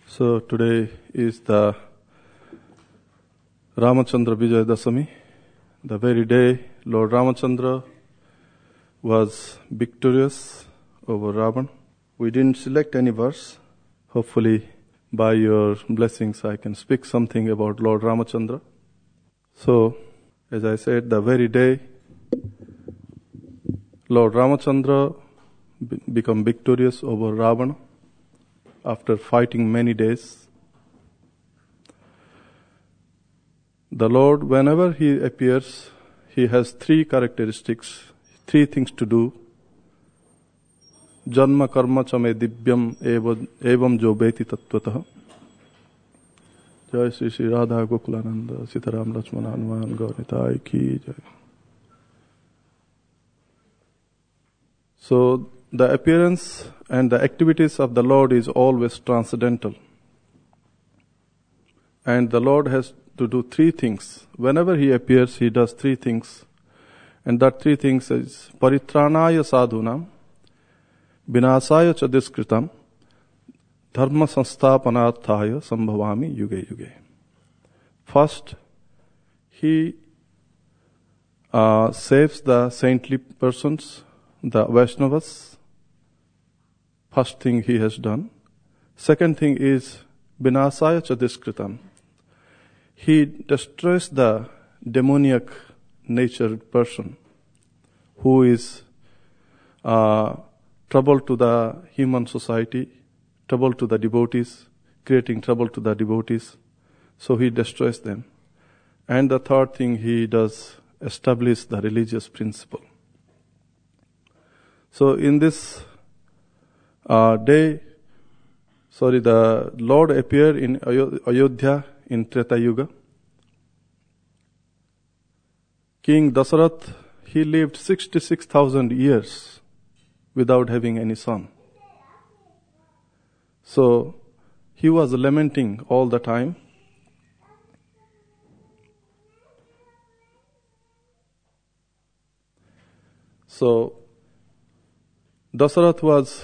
So today is the Ramachandra Vijay Dasami, the very day Lord Ramachandra was victorious over Ravan. We didn't select any verse. Hopefully by your blessings I can speak something about Lord Ramachandra. So, as I said, the very day Lord Ramachandra became victorious over Ravana after fighting many days. The Lord, whenever He appears, He has three characteristics, three things to do. Janma karma chame divyam evam jo beti tattvataha. Jai Sri Sri Radha Gokulananda Sitaram Lakshmana Hanuman Gauritai Ki Jai. So, the appearance and the activities of the Lord is always transcendental. And the Lord has to do three things. Whenever He appears, He does three things. And that three things is paritranaya sadhunam, vinasaya cha diskritam, dharma sansthapanarthaya sambhavami yuge yuge. First, He saves the saintly persons, the Vaishnavas. First thing He has done. Second thing is vinasaya cha diskritam. He destroys the demoniac natured person who is trouble to the human society, trouble to the devotees, creating trouble to the devotees. So He destroys them. And the third thing He does, establish the religious principle. So in this the Lord appeared in Ayodhya in Treta Yuga. King Dasarath, he lived 66,000 years without having any son. So he was lamenting all the time. So Dasarath's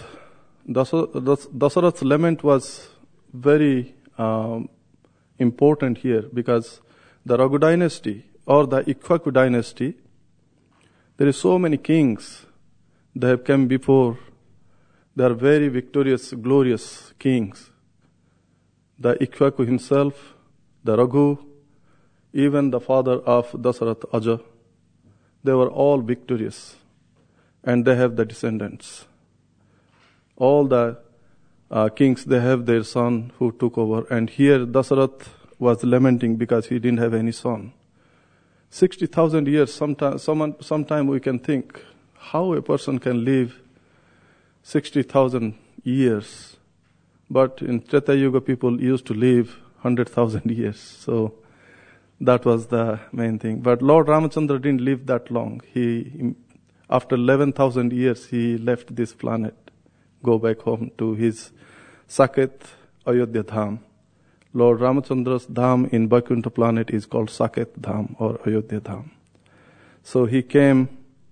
lament was very important here because the Raghu dynasty or the Ikshvaku dynasty, there is so many kings that have come before. They are very victorious, glorious kings. The Ikshvaku himself, the Raghu, even the father of Dasarath Aja, they were all victorious. And they have the descendants. All the kings, they have their son who took over. And here Dasarath was lamenting because he didn't have any son. 60,000 years, sometime we can think how a person can live 60,000 years. But in Treta Yuga, people used to live 100,000 years. So that was the main thing. But Lord Ramachandra didn't live that long. After 11,000 years, he left this planet, go back home to his Saket Ayodhya Dham. Lord Ramachandra's Dham in Vaikuntha planet is called Saket Dham or Ayodhya Dham. So he came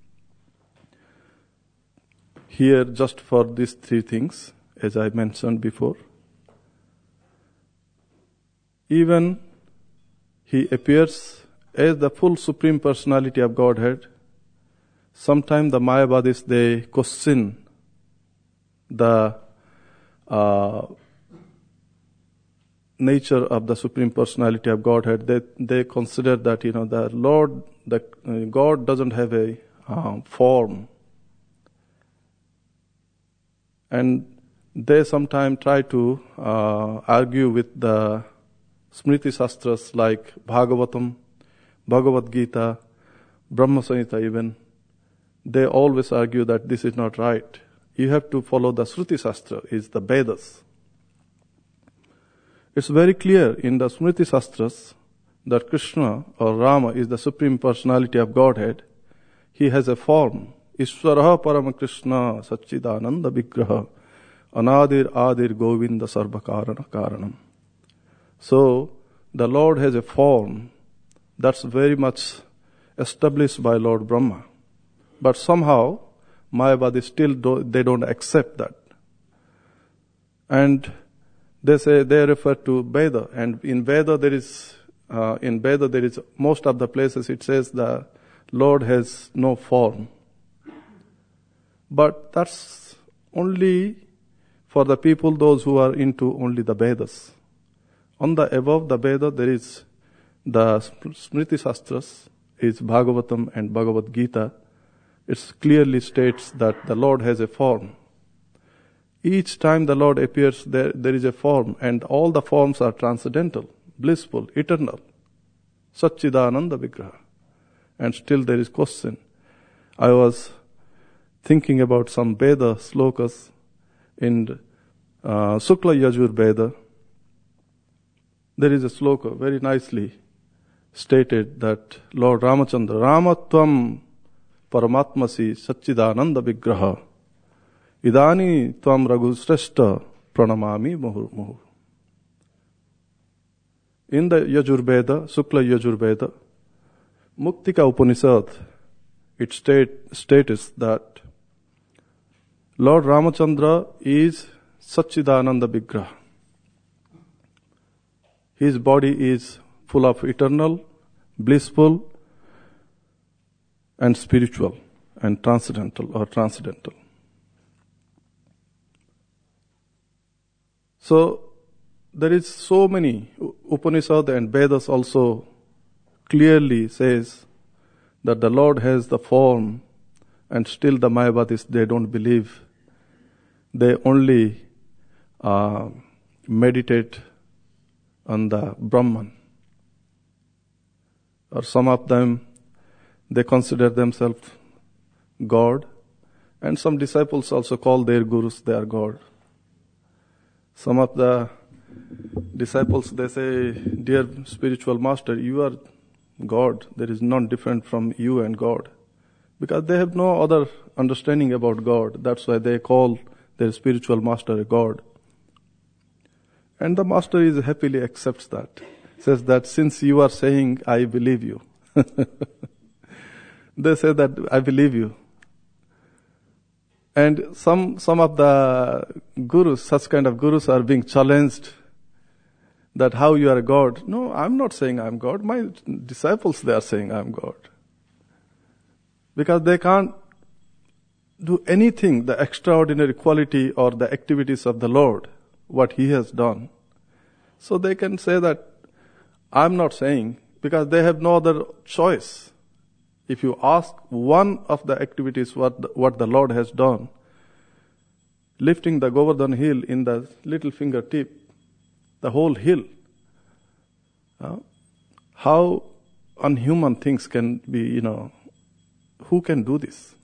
here just for these three things, as I mentioned before. Even he appears as the full Supreme Personality of Godhead. Sometimes the Mayavadis, they question the nature of the Supreme Personality of Godhead. They consider that, the Lord, God doesn't have a form. And they sometimes try to argue with the Smriti Shastras like Bhagavatam, Bhagavad Gita, Brahma Samhita even. They always argue that this is not right. You have to follow the Shruti Shastra, is the Vedas. It's very clear in the Smriti Shastras that Krishna or Rama is the Supreme Personality of Godhead. He has a form. Ishvaraha Parama Krishna Satchidananda Vigraha Anadir Adir Govinda Sarva Karana Karanam. So, the Lord has a form that's very much established by Lord Brahma. But somehow, Mayavadi still they don't accept that. And They refer to Veda, and in Veda there is most of the places it says the Lord has no form. But that's only for the people, those who are into only the Vedas. Above the Veda there is the Smriti Shastras, is Bhagavatam and Bhagavad Gita. It clearly states that the Lord has a form. Each time the Lord appears, there is a form, and all the forms are transcendental, blissful, eternal. Satchidananda Vigraha. And still there is question. I was thinking about some Veda slokas in Sukla Yajur Veda. There is a sloka very nicely stated that Lord Ramachandra, Ramatvam Paramatmasi Satchidananda Vigraha Idani Tvam Raghusreshta Pranamami Muhur Muhur. In the Yajur Veda, Sukla Yajur Veda, Muktika Upanishad, it states that Lord Ramachandra is Satchidananda Vigraha. His body is full of eternal, blissful, and spiritual, and transcendental. So, there is so many, Upanishad and Vedas also clearly says that the Lord has the form, and still the Mayavadis, they don't believe. They only meditate on the Brahman. Or some of them, they consider themselves God, and some disciples also call their gurus their God. Some of the disciples, they say, dear spiritual master, you are God. There is none different from you and God. Because they have no other understanding about God. That's why they call their spiritual master a God. And the master happily accepts that. Says that since you are saying, I believe you. They say that, I believe you. And some of the gurus, such kind of gurus are being challenged that how you are a God. No, I'm not saying I'm God. My disciples, they are saying I'm God. Because they can't do anything, the extraordinary quality or the activities of the Lord, what He has done. So they can say that I'm not saying, because they have no other choice. If you ask one of the activities what the Lord has done, lifting the Govardhan hill in the little fingertip, the whole hill, how unhuman things can be, who can do this?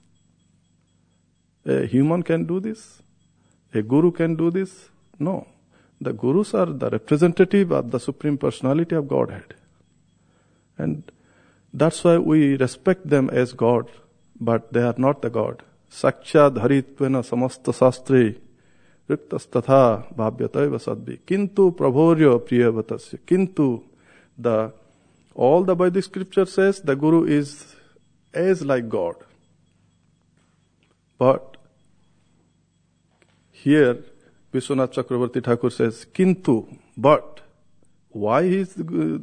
A human can do this? A guru can do this? No. The gurus are the representative of the Supreme Personality of Godhead. And that's why we respect them as God, but they are not the God. Sakshad haritvena samasta sastre riktastatha bhavyataiva sadvi. Kintu prabhoryo priyavatasya. Kintu, all the Vedic scripture says the Guru is as like God. But here Vishwanath Chakravarti Thakur says, Kintu, but why is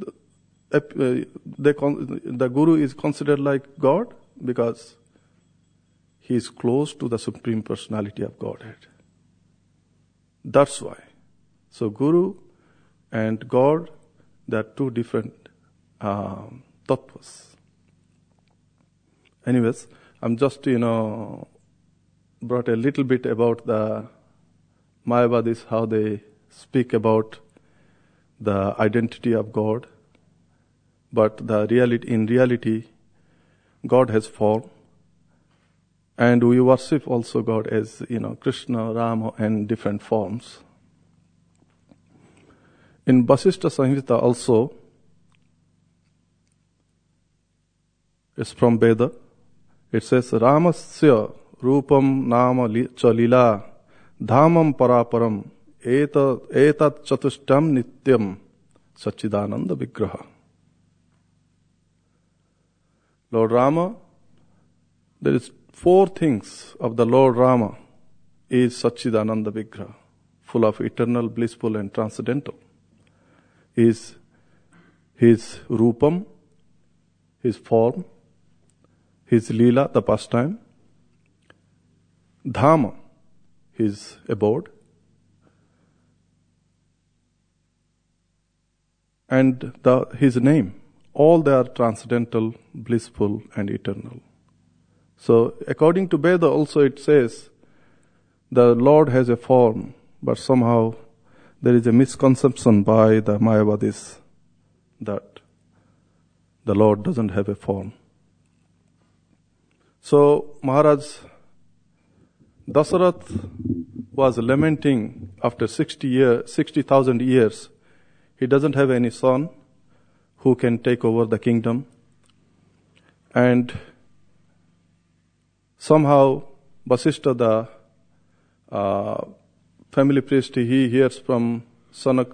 the Guru is considered like God? Because he is close to the Supreme Personality of Godhead. That's why. So Guru and God, they are two different tattvas. Anyways, I'm just, brought a little bit about the Mayavadis, how they speak about the identity of God. But in reality, God has form. And we worship also God as, Krishna, Rama, and different forms. In Vasishtha Samhita also, it's from Veda. It says, Ramasya rupam nama cha lila dhamam paraparam etat chatushtam nityam Satchidananda Vigraha. Lord Rama, there is 4 things of the Lord Rama is Satchidananda Vigraha, full of eternal, blissful, and transcendental, is his rupam, his form, his lila, the pastime, dhama, his abode, and his name. All they are transcendental, blissful, and eternal. So according to Veda also it says the Lord has a form, but somehow there is a misconception by the Mayavadis that the Lord doesn't have a form. So Maharaj Dasarath was lamenting after 60,000 years. He doesn't have any son who can take over the kingdom. And somehow Vasishtha, the family priest, he hears from Sanat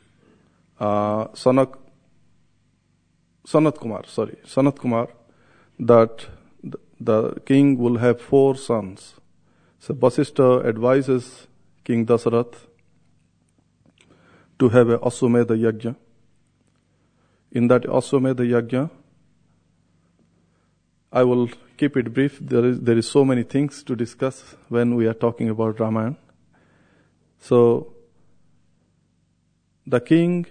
Kumar, that the king will have 4 sons. So Vasishtha advises King Dasarath to have a Aswamedha Yajna. In that Aswamedha Yajna, I will keep it brief. There is so many things to discuss when we are talking about Ramayana. So the king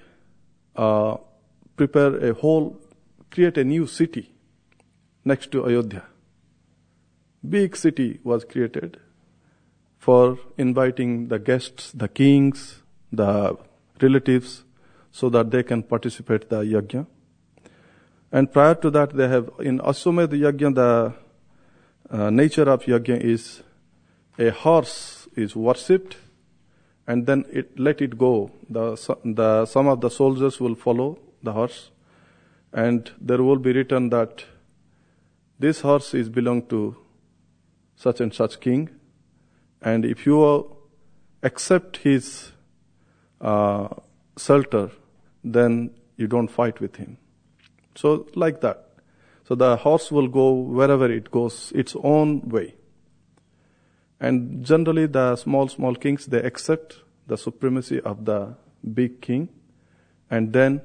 create a new city next to Ayodhya. Big city was created for inviting the guests, the kings, the relatives, so that they can participate the yajna. And prior to that, they have in Aswamedha Yajna, the nature of yajna is a horse is worshipped, and then let it go. Some of the soldiers will follow the horse, and there will be written that this horse is belong to such and such king, and if you accept his shelter, then you don't fight with him. So like that. So the horse will go wherever it goes, its own way. And generally the small kings, they accept the supremacy of the big king, and then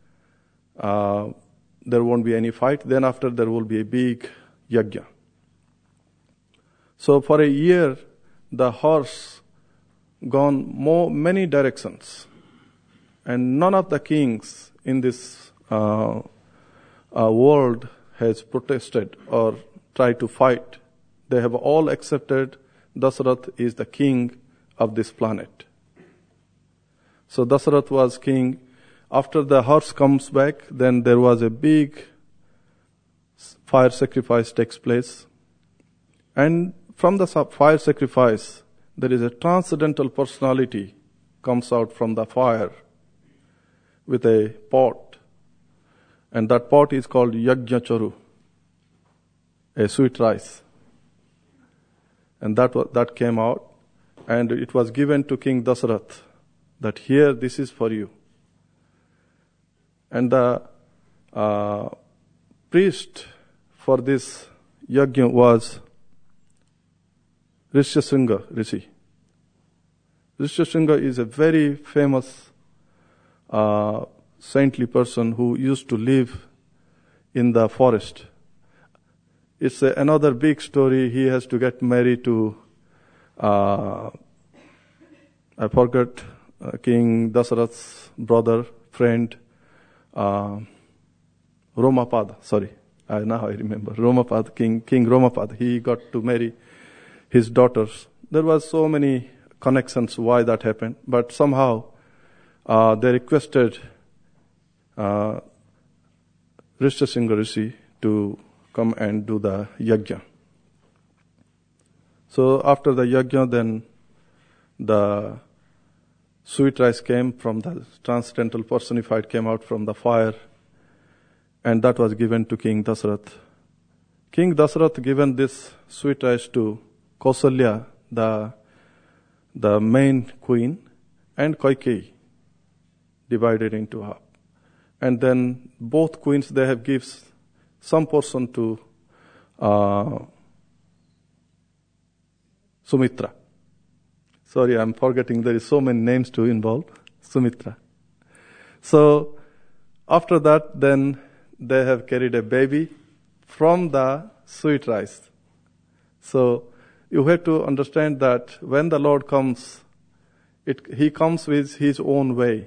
there won't be any fight. Then after there will be a big yajna. So for a year, the horse gone many directions, and none of the kings in this world has protested or tried to fight. They have all accepted Dasarath is the king of this planet. So Dasarath was king. After the horse comes back, then there was a big fire sacrifice takes place. And from the fire sacrifice, there is a transcendental personality comes out from the fire with a pot. And that pot is called Yajna Charu, a sweet rice. And that came out, and it was given to King Dasarath, that here, this is for you. And the priest for this yajna was Rishyasringa Rishi. Rishyasringa is a very famous saintly person who used to live in the forest. It's another big story. He has to get married to, I forgot, King Dasarath's brother, friend, Romapada. Now I remember. Romapada, King Romapada. He got to marry his daughters. There was so many connections why that happened, but somehow they requested Rishyasringa Rishi to come and do the yajna. So after the yajna, then the sweet rice came from the transcendental personified, came out from the fire, and that was given to King Dasarath. King Dasarath given this sweet rice to Kausalya, the main queen, and Kaikeyi, divided into half. And then both queens, they have gives some portion to Sumitra. Sorry, I'm forgetting. There is so many names to involve. Sumitra. So after that, then they have carried a baby from the sweet rice. So you have to understand that when the Lord comes, He comes with His own way.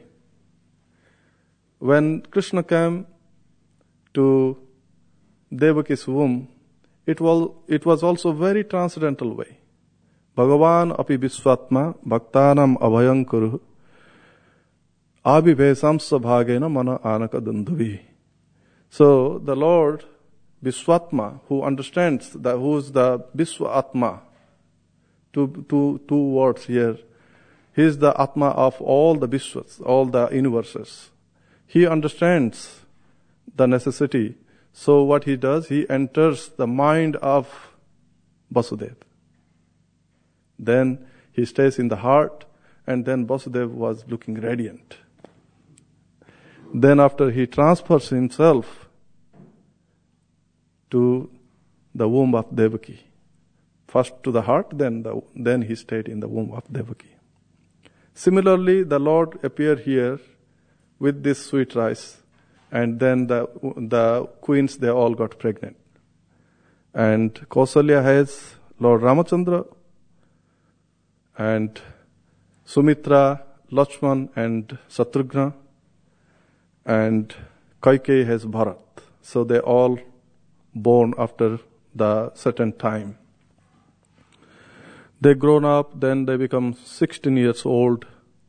When Krishna came to Devaki's womb, it was also very transcendental way. Bhagavan api visvatma bhaktanam abhayankuruh abhivesam sabhagena mana anaka danduvi. So the Lord Viswatma, who understands who is the Viswa Atma, two words here. He is the Atma of all the Viswas, all the universes. He understands the necessity. So what he does, he enters the mind of Vasudeva. Then he stays in the heart, and then Vasudeva was looking radiant. Then after he transfers himself to the womb of Devaki. First to the heart, then he stayed in the womb of Devaki. Similarly, the Lord appeared here with this sweet rice, and then the queens, they all got pregnant. And Kausalya has Lord Ramachandra, and Sumitra, Lakshman, and Satrughna, and Kaikeyi has Bharat. So they all born after the certain time. They grown up, then they become 16 years old.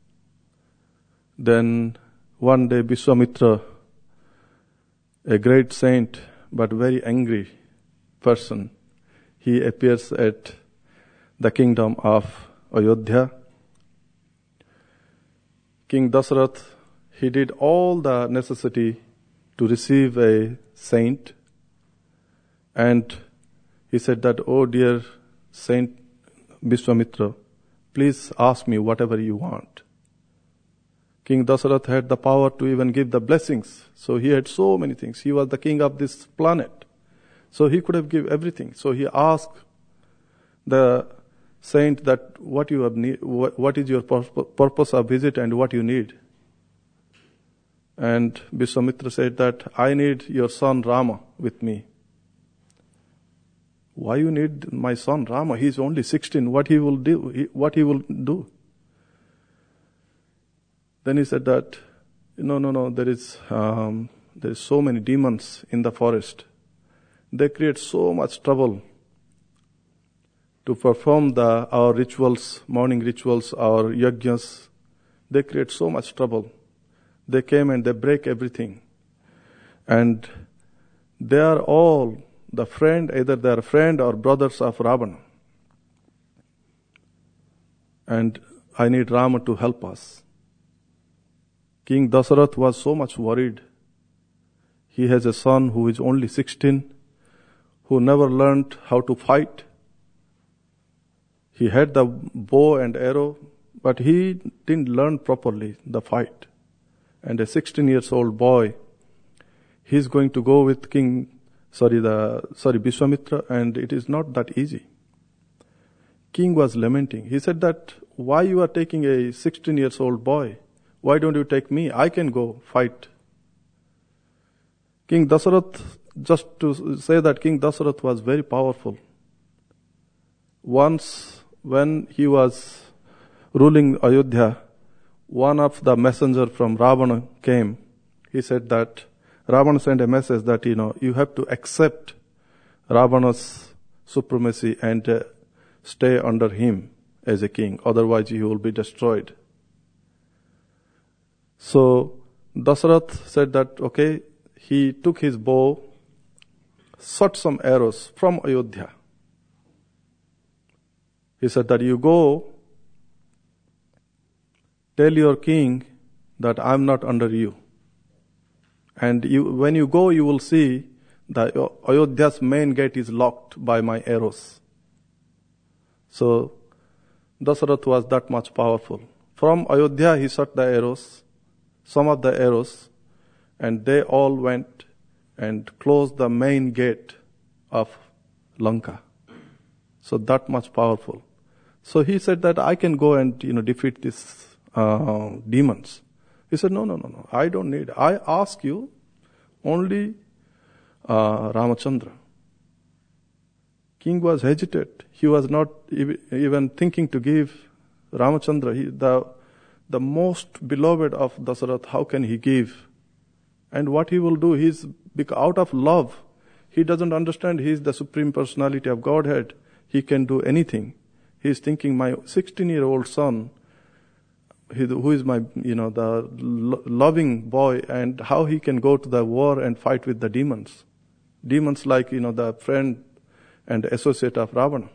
Then one day Vishwamitra, a great saint but very angry person, he appears at the kingdom of Ayodhya. King Dasarath, he did all the necessity to receive a saint. And he said that, oh dear Saint Vishwamitra, please ask me whatever you want. King Dasarath had the power to even give the blessings. So he had so many things. He was the king of this planet. So he could have given everything. So he asked the saint that what is your purpose of visit and what you need. And Vishwamitra said that I need your son Rama with me. Why you need my son Rama? He is only 16. What he will do? Then he said that, no. There is so many demons in the forest. They create so much trouble to perform our rituals, morning rituals, our yajnas. They create so much trouble. They came and they break everything, and they are all the friend, either they are friend or brothers of Ravana. And I need Rama to help us. King Dasarath was so much worried. He has a son who is only 16, who never learned how to fight. He had the bow and arrow, but he didn't learn properly the fight. And a 16 years old boy, he's going to go with Vishwamitra, and it is not that easy. King was lamenting. He said that, why you are taking a 16 years old boy? Why don't you take me? I can go fight. King Dasarath, just to say that King Dasarath was very powerful. Once when he was ruling Ayodhya, one of the messenger from Ravana came. He said that Ravana sent a message that, you have to accept Ravana's supremacy and stay under him as a king. Otherwise, you will be destroyed. So Dasarath said that, okay, he took his bow, shot some arrows from Ayodhya. He said that you go, tell your king that I'm not under you. And when you go, you will see that Ayodhya's main gate is locked by my arrows. So Dasarath was that much powerful. From Ayodhya, he shot the arrows, some of the arrows, and they all went and closed the main gate of Lanka. So that much powerful. So he said that I can go and defeat these demons. He said, no. I don't need. I ask you only Ramachandra. King was hesitant. He was not even thinking to give Ramachandra, the most beloved of Dasarath. How can he give? And what he will do, out of love. He doesn't understand he is the Supreme Personality of Godhead. He can do anything. He is thinking, my 16-year-old son, who is my, the loving boy, and how he can go to the war and fight with the demons. Demons like, the friend and associate of Ravana.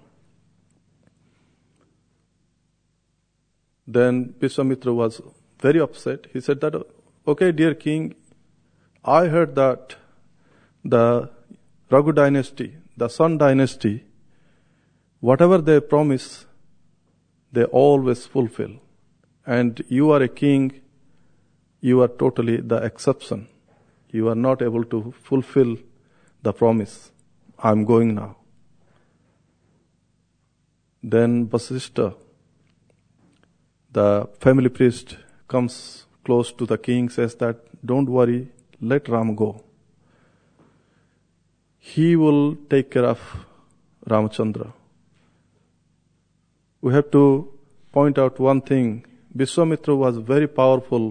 Then Vishwamitra was very upset. He said that, okay, dear king, I heard that the Raghu dynasty, the Sun dynasty, whatever they promise, they always fulfill. And you are a king, you are totally the exception. You are not able to fulfill the promise. I'm going now. Then Vasishtha, the family priest, comes close to the king, says that, don't worry, let Ram go. He will take care of Ramachandra. We have to point out one thing. Vishwamitra was very powerful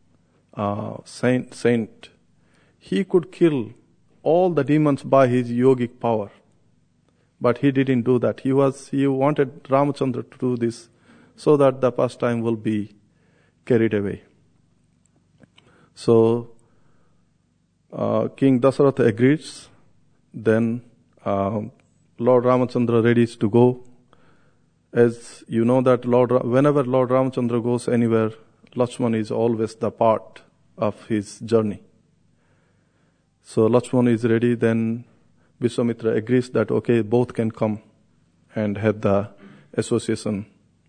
saint. He could kill all the demons by his yogic power. But he didn't do that. He wanted Ramachandra to do this so that the pastime will be carried away. So King Dasarath agrees. Then Lord Ramachandra readies to go. As you know that whenever Lord Ramachandra goes anywhere, Lakshman is always the part of his journey. So Lakshman is ready. Then Vishwamitra agrees that okay, both can come and have the association.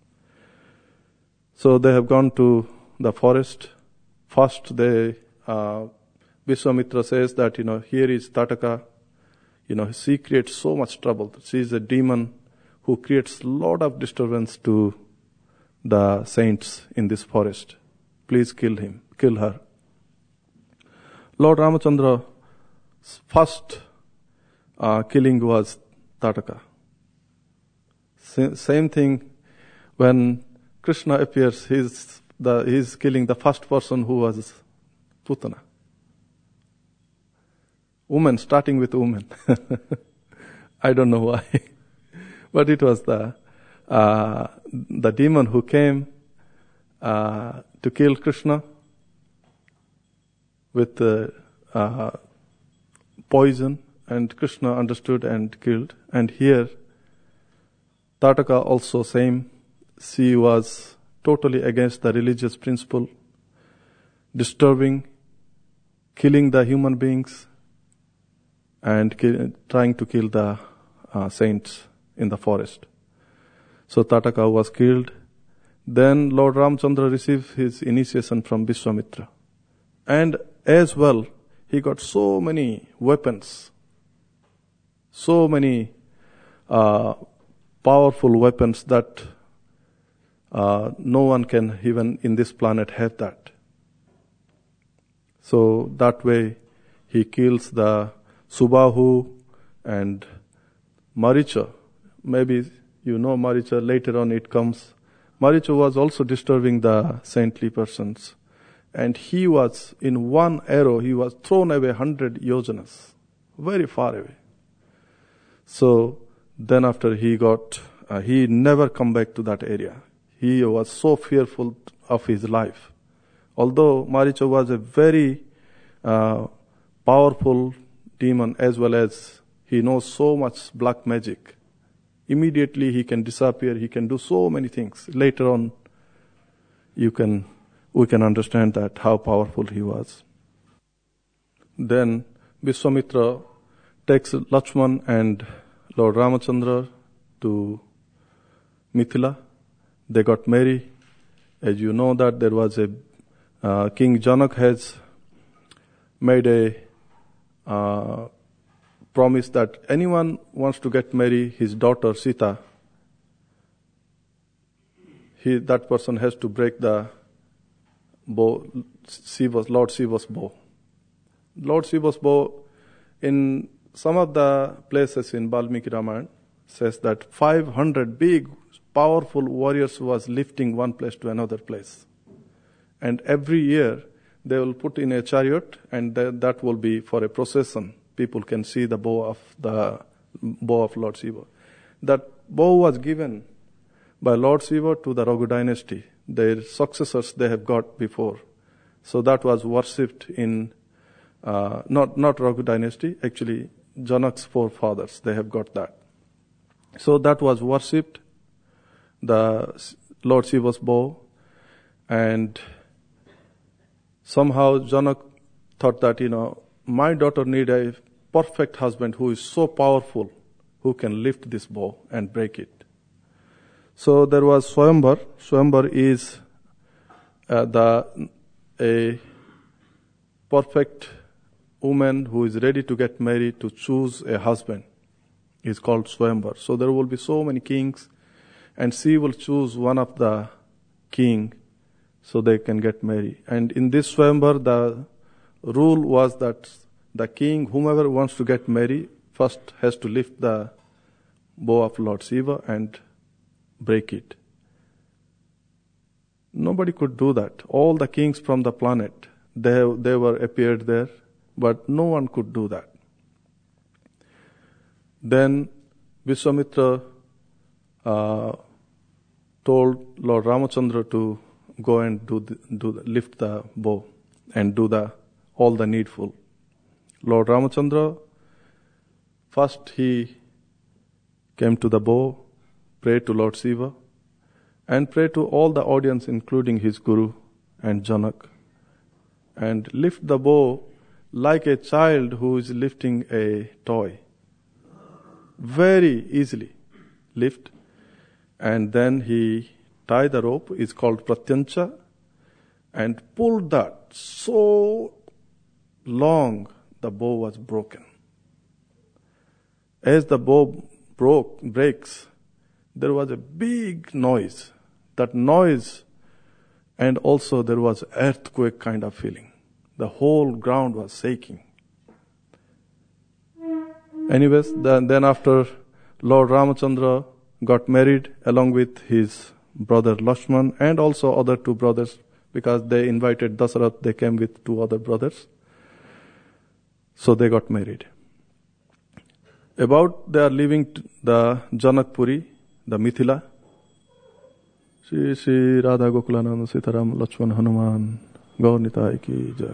So they have gone to the forest. First, Vishwamitra says that here is Tataka. She creates so much trouble. She is a demon who creates a lot of disturbance to the saints in this forest. Please kill her. Lord Ramachandra's first killing was Tataka. Same thing when Krishna appears, he's killing the first person who was Putana. Woman, starting with woman. I don't know why. But it was the demon who came to kill Krishna with poison, and Krishna understood and killed. And here, Tataka also same. She was totally against the religious principle, disturbing, killing the human beings, and trying to kill the saints in the forest. So Tataka was killed. Then Lord Ramachandra received his initiation from Vishwamitra. And as well, he got so many weapons, so many powerful weapons that no one can even in this planet have that. So that way he kills the Subahu and Maricha. Maybe you know Maricha, later on it comes. Maricha was also disturbing the saintly persons. And he was, in one arrow, he was thrown away 100 yojanas, very far away. So then after he never come back to that area. He was so fearful of his life. Although Maricha was a very powerful demon, as well as he knows so much black magic. Immediately he can disappear, he can do so many things. Later on, we can understand that how powerful he was. Then Vishwamitra takes Lakshman and Lord Ramachandra to Mithila. They got married. As you know that there was a King Janak has made a promise that anyone wants to get married, his daughter Sita, that person has to break the bow, Lord Shiva's bow. Lord Shiva's bow, in some of the places in Valmiki Ramayana, says that 500 big, powerful warriors was lifting one place to another place. And every year, they will put in a chariot, and that will be for a procession. People can see the bow of Lord Shiva. That bow was given by Lord Shiva to the Raghu dynasty. Their successors they have got before. So that was worshipped in, not Raghu dynasty, actually Janak's forefathers, they have got that. So that was worshipped, the Lord Shiva's bow, and somehow Janak thought that, my daughter need a perfect husband who is so powerful, who can lift this bow and break it. So there was Swayamvar. Swayamvar is a perfect woman who is ready to get married, to choose a husband. Is called Swayamvar. So there will be so many kings, and she will choose one of the king so they can get married. And in this Swayamvar, the rule was that the king, whomever wants to get married, first has to lift the bow of Lord Shiva and break it. Nobody could do that. All the kings from the planet, they were appeared there, but no one could do that. Then Vishwamitra told Lord Ramachandra to go and lift the bow and do all the needful. Lord Ramachandra, first he came to the bow, prayed to Lord Shiva, and prayed to all the audience, including his guru and Janak, and lift the bow like a child who is lifting a toy. Very easily lift, and then he tied the rope, it's called Pratyancha, and pulled that so long the bow was broken. As the bow breaks, there was a big noise. That noise, and also there was earthquake kind of feeling. The whole ground was shaking. Anyways, then after Lord Ramachandra got married along with his brother Lakshman and also other two brothers, because they invited Dasarath, they came with two other brothers. So they got married. About they are leaving the Janakpuri, the Mithila. Shri Shri Radha Gokulananda Sitaram Lakshman Hanuman Gaur Nitai Ki Jai.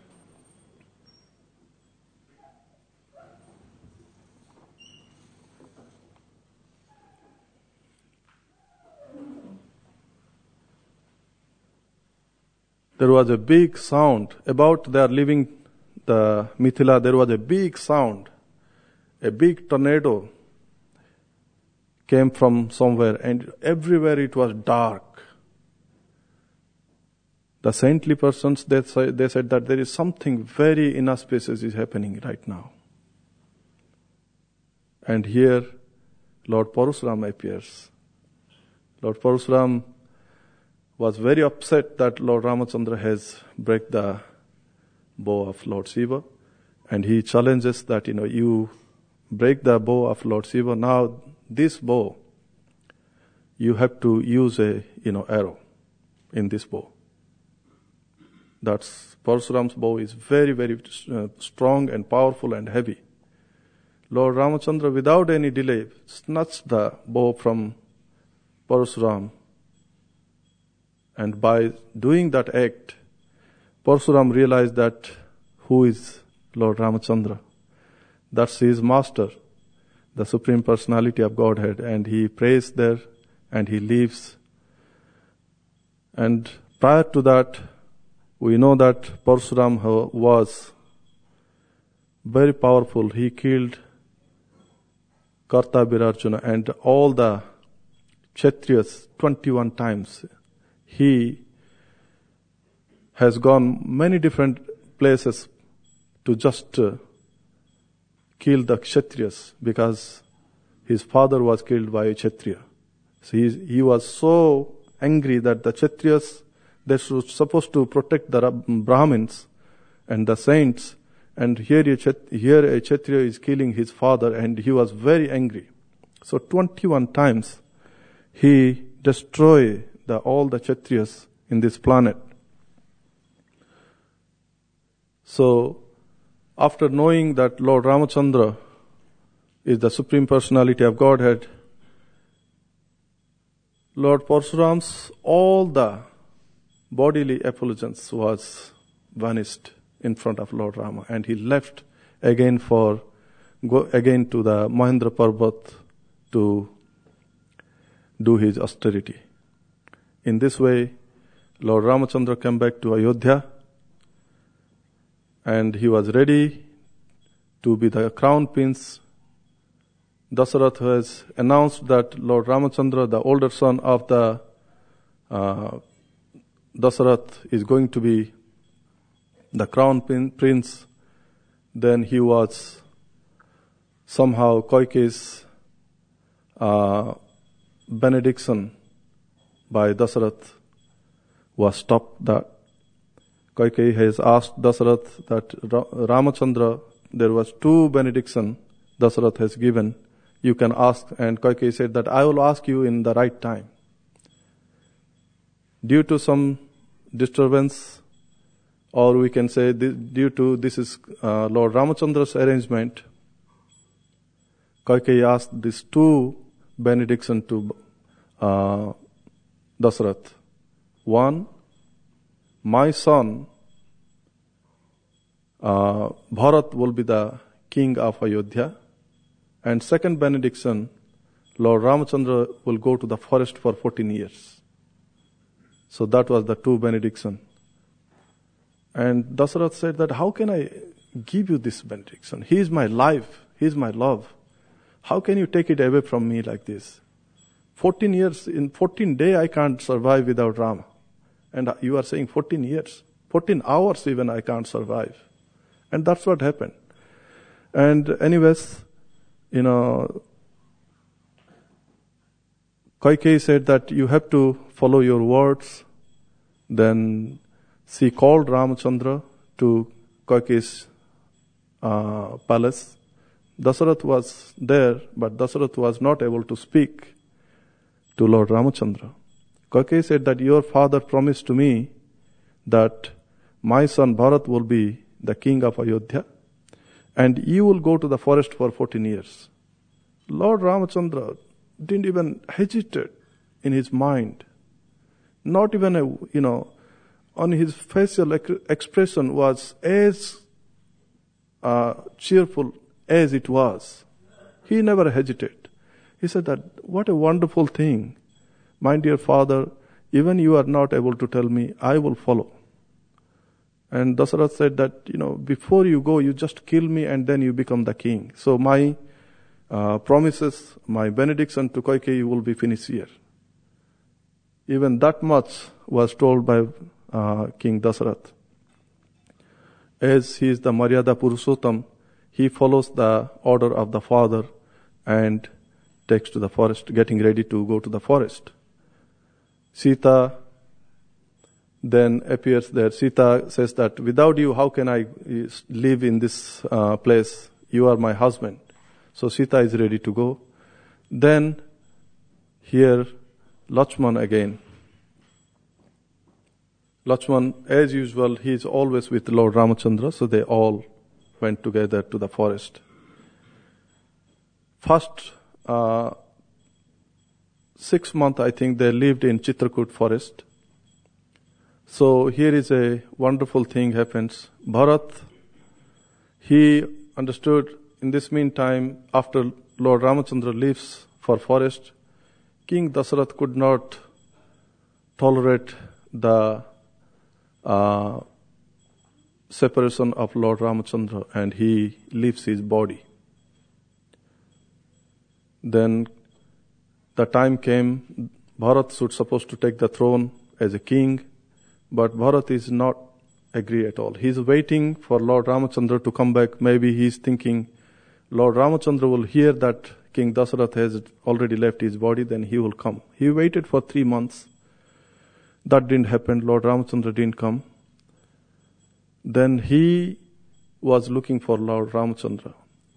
There was a big sound. About they are leaving the Mithila, there was a big sound. A big tornado came from somewhere, and everywhere it was dark. The saintly persons, they said that there is something very inauspicious is happening right now. And here, Lord Parasuram appears. Lord Parasuram was very upset that Lord Ramachandra has break the bow of Lord Shiva, and he challenges that, you break the bow of Lord Shiva. Now this bow, you have to use a arrow in this bow. That's Parasuram's bow is very, very strong and powerful and heavy. Lord Ramachandra, without any delay, snatched the bow from Parasuram. And by doing that act, Parasuram realized that who is Lord Ramachandra. That's his master, the Supreme Personality of Godhead. And he prays there and he leaves. And prior to that, we know that Parasuram was very powerful. He killed Kartabirarjuna and all the Kshatriyas 21 times. He has gone many different places to just kill the Kshatriyas, because his father was killed by a Kshatriya. So he was so angry that the Kshatriyas, they were supposed to protect the Brahmins and the saints, and here a Kshatriya is killing his father, and he was very angry. So 21 times he destroyed all the Kshatriyas in this planet. So after knowing that Lord Ramachandra is the Supreme Personality of Godhead, Lord Parsuram's all the bodily effulgence was vanished in front of Lord Rama, and he left again to the Mahendra Parvat to do his austerity. In this way, Lord Ramachandra came back to Ayodhya, and he was ready to be the crown prince. Dasarath has announced that Lord Ramachandra, the older son of the Dasarath, is going to be the crown prince. Then he was somehow Kaikeyi's benediction by Dasarath was stopped. That Kaikeyi has asked Dasarath that Ramachandra, there was 2 benediction Dasarath has given. You can ask, and Kaikeyi said that I will ask you in the right time. Due to some disturbance, or we can say due to this is Lord Ramachandra's arrangement, Kaikeyi asked these 2 benediction to Dasarath. One, my son Bharat will be the king of Ayodhya. And second benediction, Lord Ramachandra will go to the forest for 14 years. So that was the 2 benediction. And Dasarath said that, how can I give you this benediction? He is my life. He is my love. How can you take it away from me like this? 14 years, in 14 days I can't survive without Rama. And you are saying 14 years. 14 hours even I can't survive. And that's what happened. And anyways, Kaikeyi said that you have to follow your words. Then she called Ramachandra to Kaikeyi's palace. Dasarath was there, but Dasarath was not able to speak to Lord Ramachandra. Kaikeyi said that your father promised to me that my son Bharat will be the king of Ayodhya, and you will go to the forest for 14 years. Lord Ramachandra didn't even hesitate in his mind. Not even, on his facial expression was as cheerful as it was. He never hesitated. He said that, what a wonderful thing. My dear father, even you are not able to tell me, I will follow. And Dasarath said that, before you go, you just kill me and then you become the king. So my promises, my benediction to Kaikeyi will be finished here. Even that much was told by King Dasarath. As he is the Maryada Purushottam, he follows the order of the father and takes to the forest, getting ready to go to the forest. Sita then appears there. Sita says that, without you, how can I live in this place? You are my husband. So Sita is ready to go. Then here Lakshman again. Lakshman, as usual, he is always with Lord Ramachandra, so they all went together to the forest. First 6 months, I think, they lived in Chitrakoot forest. So here is a wonderful thing happens. Bharat, he understood in this meantime, after Lord Ramachandra leaves for forest, King Dasarath could not tolerate the separation of Lord Ramachandra, and he leaves his body. Then the time came, Bharat should supposed to take the throne as a king, but Bharat is not agree at all. He is waiting for Lord Ramachandra to come back. Maybe he is thinking Lord Ramachandra will hear that King Dasarath has already left his body, then he will come. He waited for 3 months, That didn't happen. Lord Ramachandra didn't come. Then he was looking for Lord Ramachandra.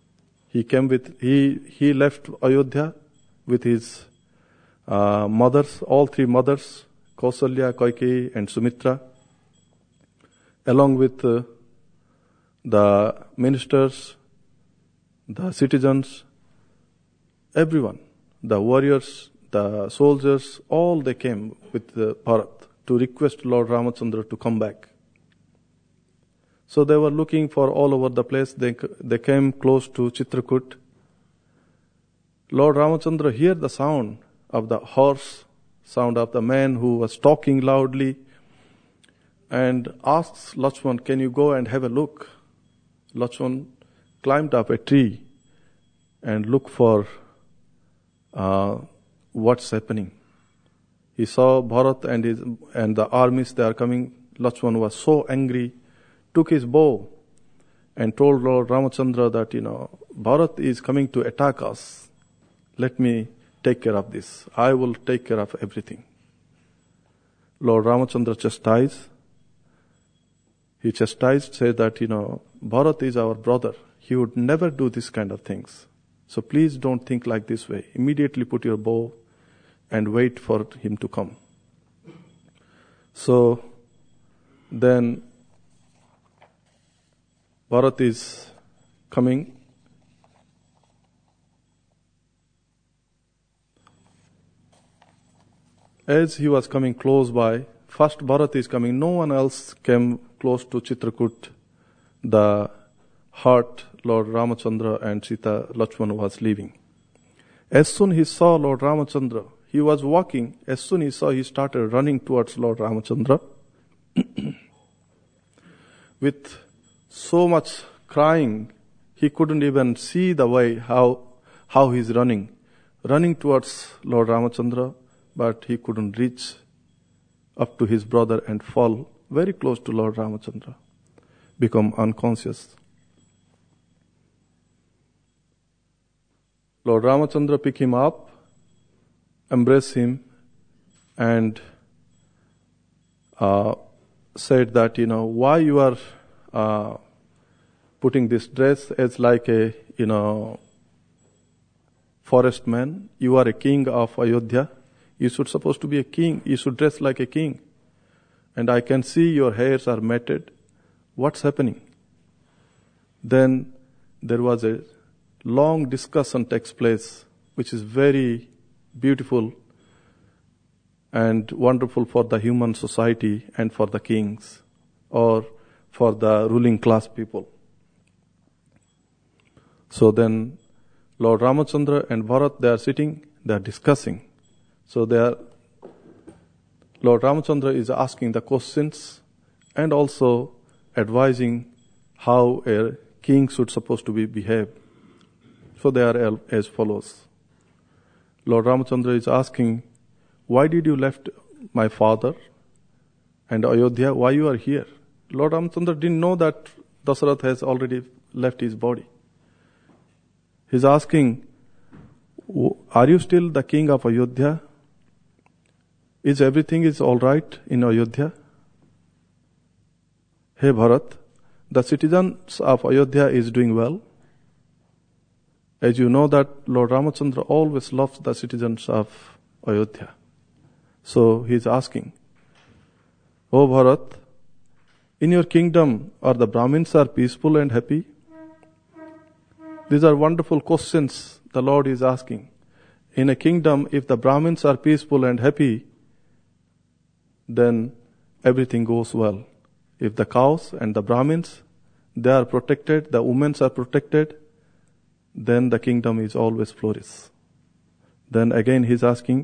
He left Ayodhya with his mothers, all three mothers, Kausalya, Kaikeyi and Sumitra, along with the ministers, the citizens, everyone, the warriors, the soldiers, all they came with Bharat to request Lord Ramachandra to come back. So they were looking for all over the place. They came close to Chitrakoot. Lord Ramachandra heard the sound of the horse, sound of the man who was talking loudly, and asks Lakshman, can you go and have a look? Lakshman climbed up a tree and looked for what's happening. He saw Bharat and the armies, they are coming. Lakshman was so angry, took his bow and told Lord Ramachandra that, Bharat is coming to attack us. Let me take care of this. I will take care of everything. Lord Ramachandra chastised. He chastised, said that, Bharat is our brother. He would never do this kind of things. So please don't think like this way. Immediately put your bow and wait for him to come. So then Bharat is coming. As he was coming close by, first Bharat is coming. No one else came close to Chitrakoot, the hut Lord Ramachandra and Sita Lakshmana was leaving. As soon he saw Lord Ramachandra, he was walking. As soon he saw, he started running towards Lord Ramachandra with so much crying, he couldn't even see the way how he's running towards Lord Ramachandra, but he couldn't reach up to his brother and fall very close to Lord Ramachandra, become unconscious. Lord Ramachandra picked him up, embraced him, and said that, why you are putting this dress as like a, forest man. You are a king of Ayodhya. You should supposed to be a king. You should dress like a king. And I can see your hairs are matted. What's happening? Then there was a long discussion takes place, which is very beautiful and wonderful for the human society and for the kings or for the ruling class people. So then Lord Ramachandra and Bharat, they are sitting, they are discussing. So Lord Ramachandra is asking the questions and also advising how a king should supposed to be behave. So they are as follows. Lord Ramachandra is asking, why did you left my father and Ayodhya? Why you are here? Lord Ramachandra didn't know that Dasarath has already left his body. He's asking, are you still the king of Ayodhya? Is everything is all right in Ayodhya? Hey Bharat, the citizens of Ayodhya is doing well. As you know that Lord Ramachandra always loves the citizens of Ayodhya. So he is asking, O Bharat, in your kingdom are the Brahmins are peaceful and happy? These are wonderful questions the Lord is asking. In a kingdom, if the Brahmins are peaceful and happy, then everything goes well. If the cows and the Brahmins, they are protected, the women are protected, then the kingdom is always flourish. Then again he is asking,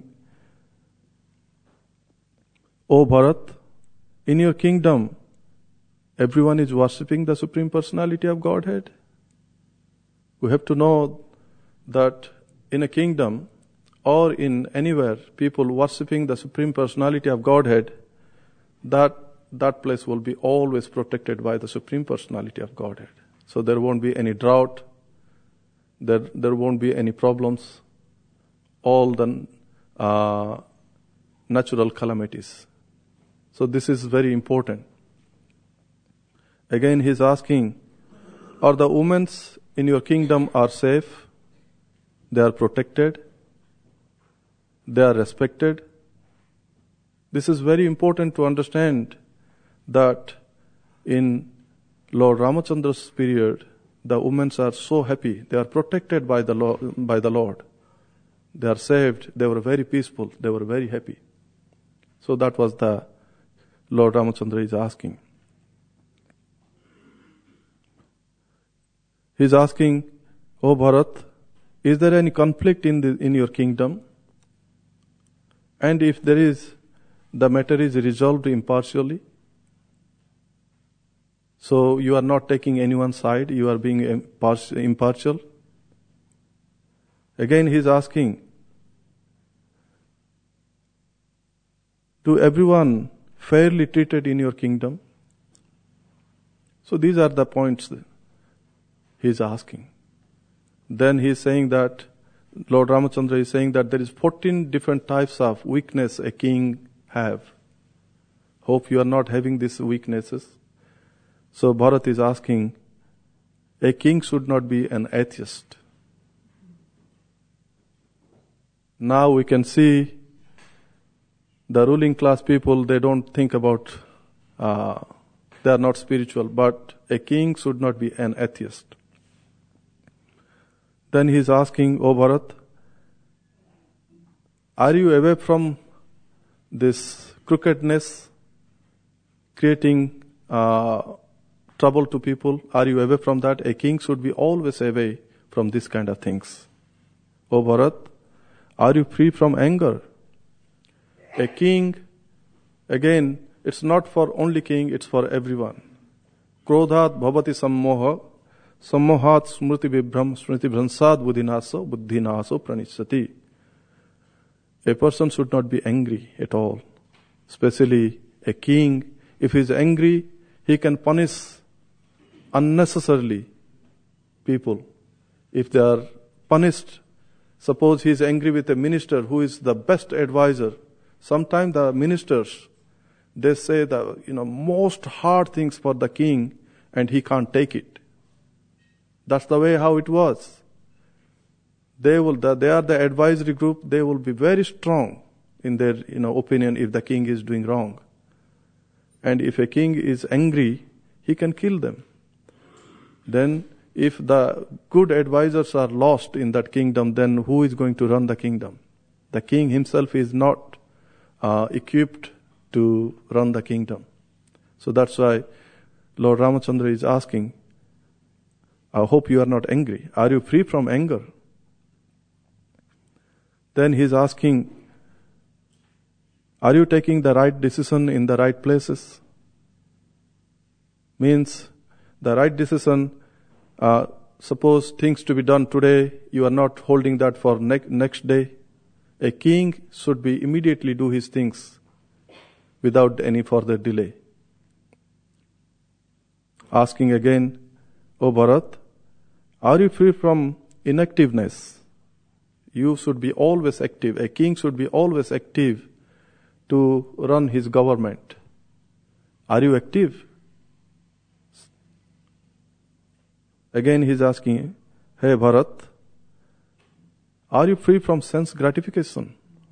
O Bharat, in your kingdom, everyone is worshipping the Supreme Personality of Godhead? We have to know that in a kingdom or in anywhere, people worshipping the Supreme Personality of Godhead, that place will be always protected by the Supreme Personality of Godhead. So there won't be any drought, there won't be any problems, all the natural calamities So this is very important. Again, he is asking, are the women in your kingdom are safe? They are protected? They are respected? This is very important to understand that in Lord Ramachandra's period, the women are so happy. They are protected by the Lord. They are saved. They were very peaceful. They were very happy. So that was the Lord Ramachandra is asking. He is asking, O Bharat, is there any conflict in your kingdom? And if there is, the matter is resolved impartially. So you are not taking anyone's side, you are being impartial. Again he is asking, do everyone fairly treated in your kingdom? So these are the points he is asking. Then he is saying that, Lord Ramachandra is saying that there is 14 different types of weakness a king have. Hope you are not having these weaknesses. So Bharat is asking, a king should not be an atheist. Now we can see the ruling class people, they don't think about, they are not spiritual, but a king should not be an atheist. Then he is asking, O Bharat, are you away from this crookedness, creating trouble to people? Are you away from that? A king should be always away from this kind of things. O Bharat, are you free from anger? A king, again, it's not for only king, it's for everyone. Krodhat bhavati sammoha, sammohat smriti vibhram, smriti bhransad buddhinaso, buddhinaso pranisati. A person should not be angry at all. Especially a king, if he is angry, he can punish unnecessarily people. If they are punished, suppose he is angry with a minister who is the best advisor. Sometimes the ministers, they say the most hard things for the king and he can't take it. That's the way how it was. They are the advisory group, they will be very strong in their opinion if the king is doing wrong. And if a king is angry, he can kill them. Then if the good advisors are lost in that kingdom, then who is going to run the kingdom? The king himself is not equipped to run the kingdom. So that's why Lord Ramachandra is asking, I hope you are not angry. Are you free from anger? Then he is asking, are you taking the right decision in the right places? Means the right decision, suppose things to be done today, you are not holding that for next day. A king should be immediately do his things without any further delay. Asking again, O Bharat, are you free from inactiveness? You should be always active. A king should be always active to run his government. Are you active? Again he is asking, Hey Bharat, are you free from sense gratification?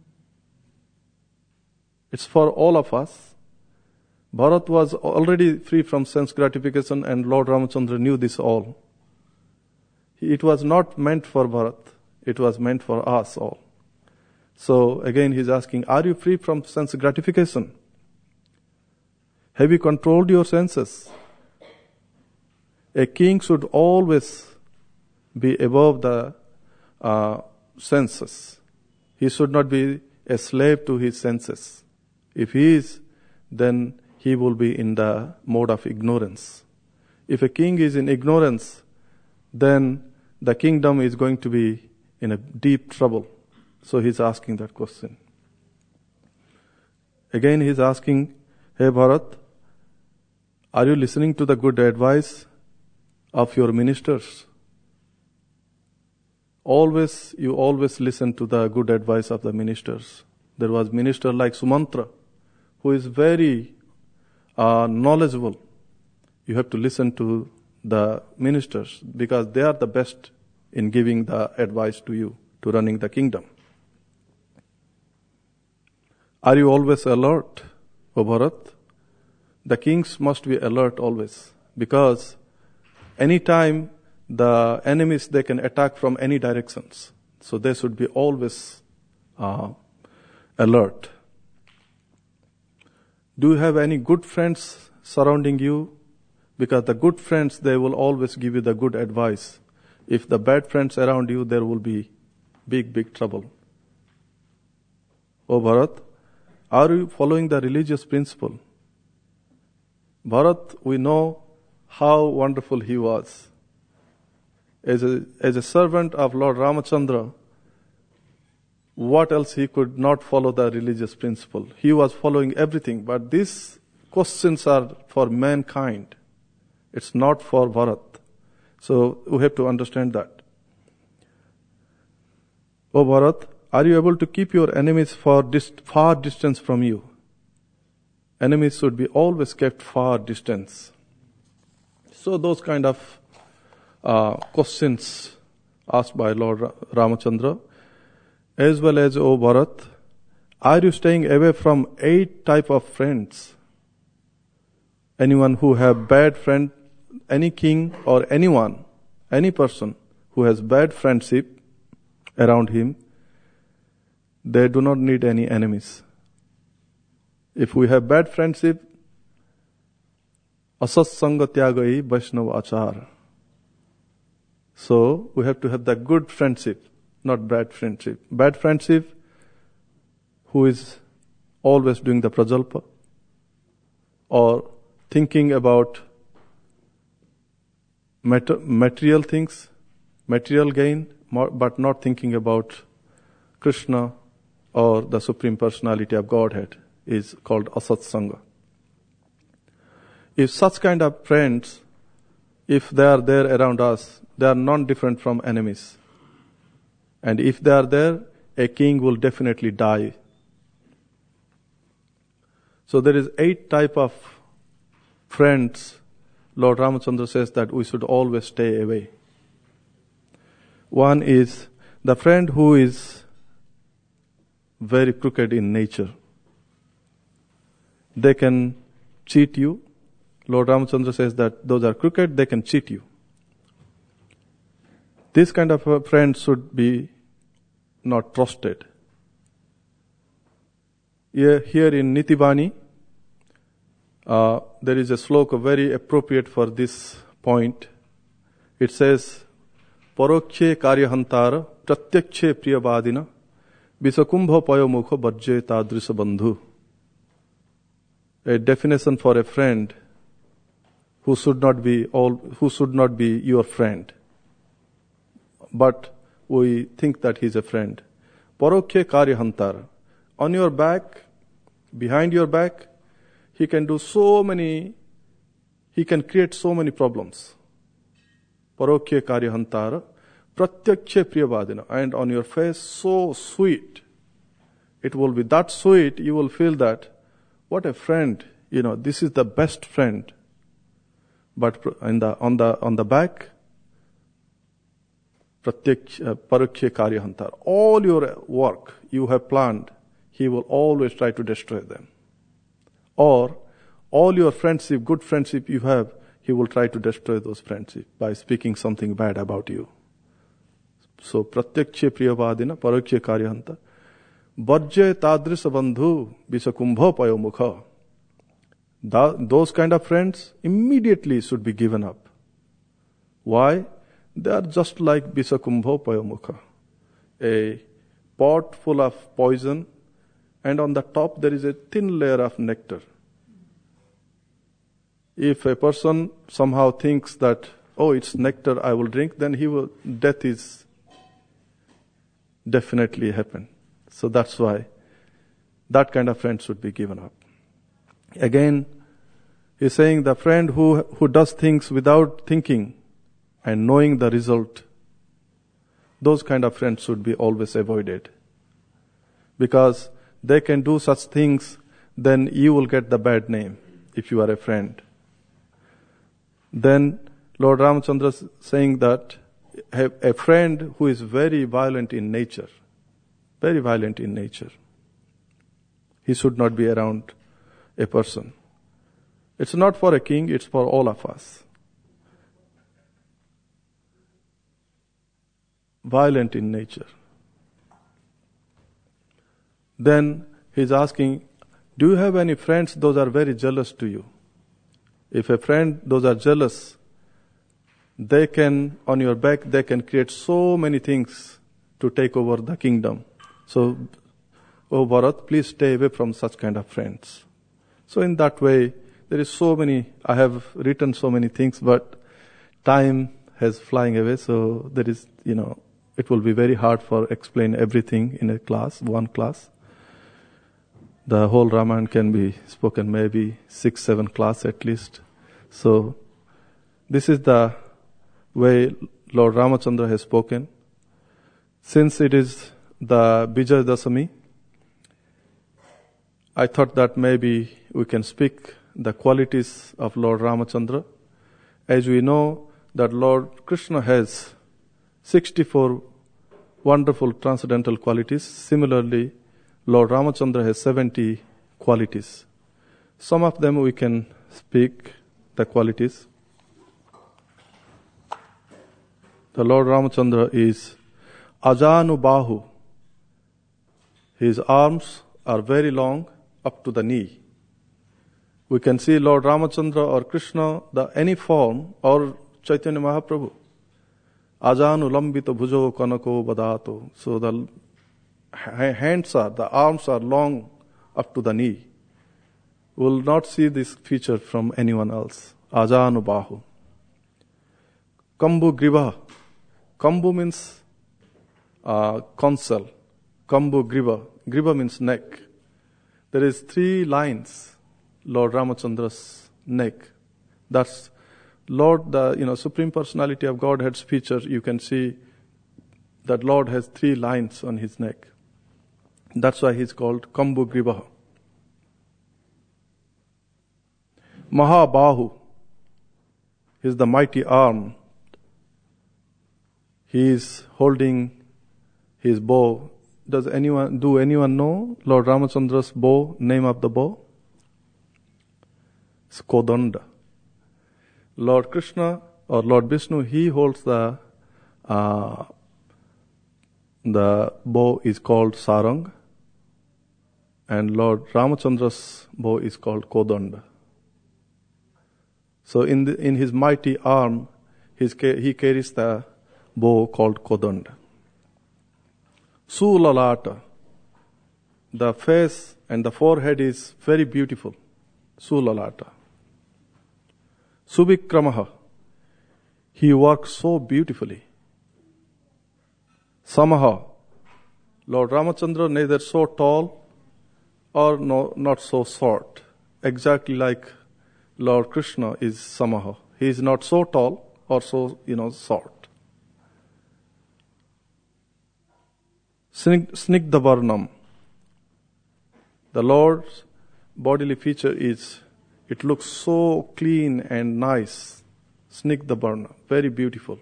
It's for all of us. Bharat was already free from sense gratification and Lord Ramachandra knew this all. It was not meant for Bharat. It was meant for us all. So again he is asking, are you free from sense gratification? Have you controlled your senses? A king should always be above the senses. He should not be a slave to his senses. If he is, then he will be in the mode of ignorance. If a king is in ignorance, then the kingdom is going to be in a deep trouble. So he's asking that question. Again he's asking, Hey Bharat, are you listening to the good advice of your ministers? You always listen to the good advice of the ministers. There was minister like Sumantra, who is very knowledgeable, you have to listen to the ministers because they are the best in giving the advice to you to running the kingdom. Are you always alert, O Bharat? The kings must be alert always because anytime the enemies, they can attack from any directions. So they should be always alert. Do you have any good friends surrounding you? Because the good friends, they will always give you the good advice. If the bad friends around you, there will be big trouble. O Bharat, are you following the religious principle? Bharat, we know how wonderful he was. As a servant of Lord Ramachandra, what else he could not follow the religious principle? He was following everything, but these questions are for mankind. It's not for Bharat. So we have to understand that. O Bharat, are you able to keep your enemies far distance from you? Enemies should be always kept far distance. So those kind of questions asked by Lord Ramachandra, as well as, O Bharat, are you staying away from 8 type of friends? Anyone who have bad friend, any king or anyone, any person who has bad friendship around him, they do not need any enemies. If we have bad friendship, asat sanga tyagai vaishnav achar. So we have to have the good friendship, not bad friendship. Bad friendship, who is always doing the prajalpa or thinking about material things, material gain, but not thinking about Krishna or the Supreme Personality of Godhead, is called asat sanga. If such kind of friends, if they are there around us, they are not different from enemies. And if they are there, a king will definitely die. So there is 8 type of friends. Lord Ramachandra says that we should always stay away. One is the friend who is very crooked in nature. They can cheat you. Lord Ramachandra says that those are crooked, they can cheat you. This kind of a friend should be not trusted. Here in Nitibani, there is a sloka very appropriate for this point. It says, Parokshe karyahantara pratyakshe priyavadina visakumbha payomukha bhajye tadrisa bandhu. A definition for a friend who should not be your friend, but we think that he's a friend. Parokshe karyahantara. On your back, behind your back, he can create so many problems. Parokshe karyahantara, pratyakshe priyavadina. And on your face, so sweet. It will be that sweet, you will feel that, what a friend, this is the best friend. But on the back, parokshe karyahantara. All your work you have planned, he will always try to destroy them. Or all your friendship, good friendship you have, he will try to destroy those friendships by speaking something bad about you. So pratyakshe priyavadina parokshe karyahanta bhajye tadrisa bandhu visakumbha payomukha. Those kind of friends immediately should be given up. Why? They are just like visakumbha payomukha, a pot full of poison, and on the top there is a thin layer of nectar. If a person somehow thinks that, it's nectar, I will drink, then death is definitely happen. So that's why that kind of friend should be given up. Again, he's saying the friend who does things without thinking and knowing the result, those kind of friends should be always avoided. Because they can do such things then you will get the bad name if you are a friend. Then Lord Ramachandra is saying that a friend who is very violent in nature, he should not be around a person. It's not for a king, it's for all of us. Violent in nature. Then he's asking, do you have any friends those are very jealous to you? If a friend those are jealous, they can, on your back, they can create so many things to take over the kingdom. So, oh Bharat, please stay away from such kind of friends. So in that way, there is so many, I have written so many things, but time has flying away, so there is, it will be very hard for explain everything in a class, one class. The whole Ramayana can be spoken maybe 6-7 class at least. So this is the way Lord Ramachandra has spoken. Since it is the Vijay Dasami, I thought that maybe we can speak the qualities of Lord Ramachandra. As we know that Lord Krishna has 64 wonderful transcendental qualities. Similarly, Lord Ramachandra has 70 qualities. Some of them we can speak the qualities. The Lord Ramachandra is Ajanubahu. His arms are very long, up to the knee. We can see Lord Ramachandra or Krishna, any form, or Chaitanya Mahaprabhu. Ajanu lambito bhujo kanako badato. So the the arms are long up to the knee. We will not see this feature from anyone else. Ajanu bahu. Kambu griva. Kambu means console. Kambu griva. Griva means neck. There is 3 lines, Lord Ramachandra's neck. That's Lord, the Supreme Personality of Godhead's feature. You can see that Lord has 3 lines on his neck. That's why he's called Kambu Grivaha. Mahabahu is the mighty arm. He is holding his bow. Do anyone know Lord Ramachandra's bow, name of the bow? It's Kodanda. Lord Krishna or Lord Vishnu, he holds the bow is called Sarang, and Lord Ramachandra's bow is called Kodanda. So in his mighty arm, he carries the bow called Kodanda. Sulalata, the face and the forehead is very beautiful. Sulalata. Subikramaha, he works so beautifully. Samaha, Lord Ramachandra neither so tall or not so short. Exactly like Lord Krishna is Samaha. He is not so tall or so, short. Snigdha Varnam. The Lord's bodily feature is, it looks so clean and nice. Snigdha Varna, very beautiful.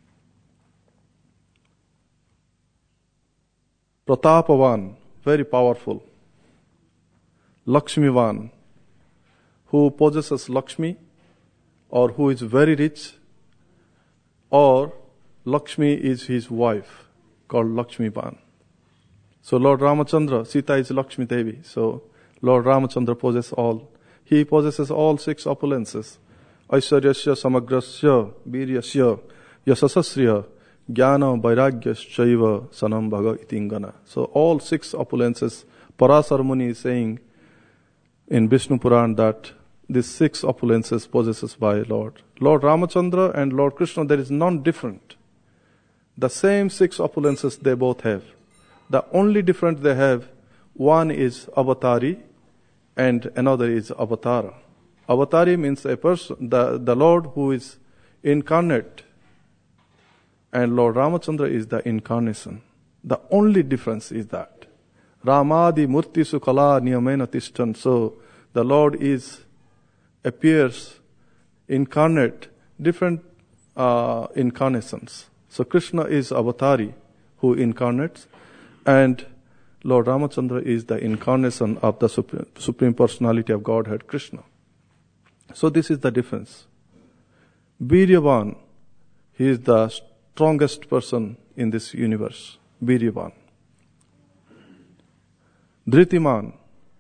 Pratapavan, very powerful. Lakshmivan, who possesses Lakshmi, or who is very rich, or Lakshmi is his wife, called Lakshmivan. So Lord Ramachandra, Sita is Lakshmi Devi. So Lord Ramachandra possesses all. He possesses all 6 opulences. Aishwaryasya samagrasya viryasya yasasasriya jnana vairagyasya sanam bhaga itingana. So all 6 opulences. Parasar Muni is saying in Vishnu Puran that these 6 opulences possesses by Lord. Lord Ramachandra and Lord Krishna, there is none different. The same 6 opulences they both have. The only difference they have, one is avatari and another is avatara. Avatari means a person, the Lord who is incarnate, and Lord Ramachandra is the incarnation. The only difference is that. Ramadi Murti Sukala Niyamena Tishtan. So the Lord appears incarnate, different incarnations. So Krishna is Avatari who incarnates, and Lord Ramachandra is the incarnation of the Supreme Personality of Godhead, Krishna. So this is the difference. Viryavan, he is the strongest person in this universe. Viryavan. Dhritiman,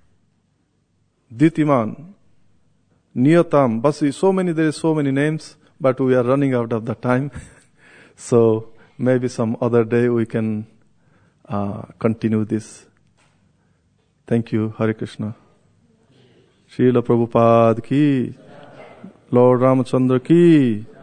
Niyatam, Basi, there is so many names, but we are running out of the time. So maybe some other day we can continue this. Thank you. Hare Krishna. Srila Prabhupada ki, Lord Ramachandra ki,